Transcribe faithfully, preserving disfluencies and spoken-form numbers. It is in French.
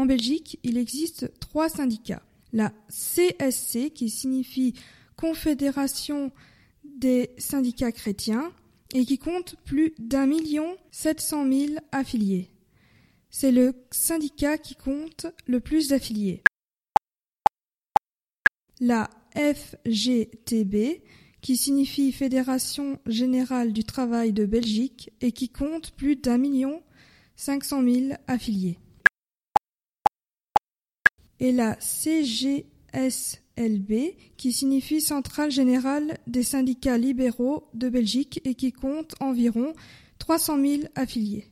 Belgique, il existe trois syndicats. La C S C, qui signifie Confédération des syndicats chrétiens, et qui compte plus d'un million sept cent mille affiliés. C'est le syndicat qui compte le plus d'affiliés. La F G T B, qui signifie Fédération Générale du Travail de Belgique et qui compte plus d'un million cinq cent mille affiliés. Et la C G S L B, qui signifie Centrale Générale des syndicats libéraux de Belgique et qui compte environ trois cent mille affiliés.